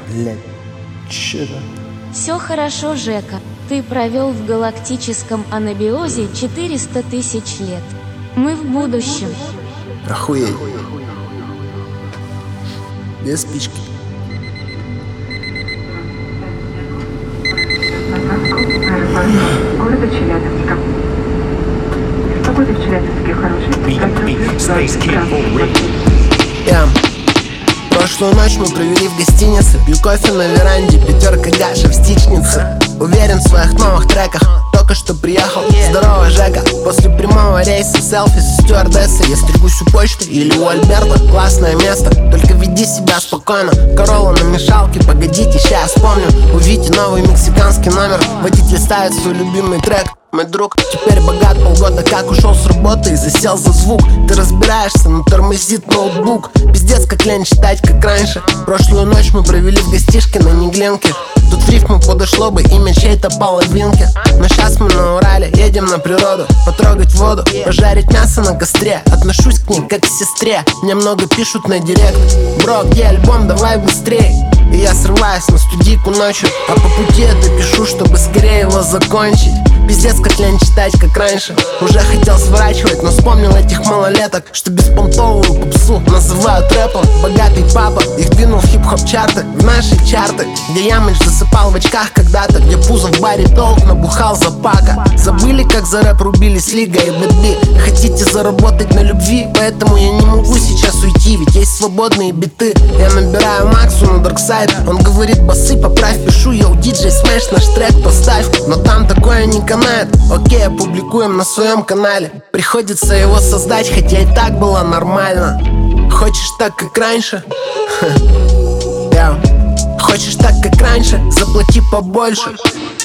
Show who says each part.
Speaker 1: Блядь, чё это?
Speaker 2: Все хорошо, Жека. Ты провел в галактическом анабиозе 400 тысяч лет. Мы в будущем.
Speaker 1: Охуеть. Где спички?
Speaker 3: Города Челябинска. Погода в Челябинске хорошая.
Speaker 1: Прошлую ночь мы провели в гостинице. Пью кофе на веранде, 5 Гаша в стичнице. Уверен в своих новых треках. Только что приехал, здорово, Жека. После прямого рейса селфи со стюардессой. Я стригусь у почты или у Альберта. Классное место, только веди себя спокойно. Королла на мешалке, погодите, ща я вспомню. У Вити новый мексиканский номер. Водитель ставит свой любимый трек. Мой друг теперь богат, полгода как ушел с работы и засел за звук. Ты разбираешься, но тормозит ноутбук. Пиздец, как лень читать, как раньше. Прошлую ночь мы провели в гостишке на Негленке. Тут в рифму подошло бы имя чьей-то половинки. Но щас мы на Урале, едем на природу. Потрогать воду, пожарить мясо на костре. Отношусь к ней как к сестре. Мне много пишут на директ: бро, где альбом, давай быстрей. И я срываюсь на студийку ночью, а по пути я допишу, чтобы скорее его закончить. Пиздец, как лень читать, как раньше. Уже хотел сворачивать, но вспомнил этих малолеток, что беспонтовую попсу называют рэпом. Богатый папа их двинул в хип-хоп чарты, в наши чарты, где Ямыч засыпал в очках когда-то, где Пузо в баре толк набухал за пака. Забыли, как за рэп рубились Лига и Бэтби. Хотите заработать на любви, поэтому я не могу сейчас уйти, ведь есть свободные биты. Я набираю Максу на Дарксайд. Он говорит: басы, поправь, пишу, йоу, диджей, смэш наш трек поставь. Но там такое не канает. Окей, опубликуем на своем канале. Приходится его создать, хотя и так было нормально. Хочешь так, как раньше? Хочешь так, как раньше? Заплати побольше.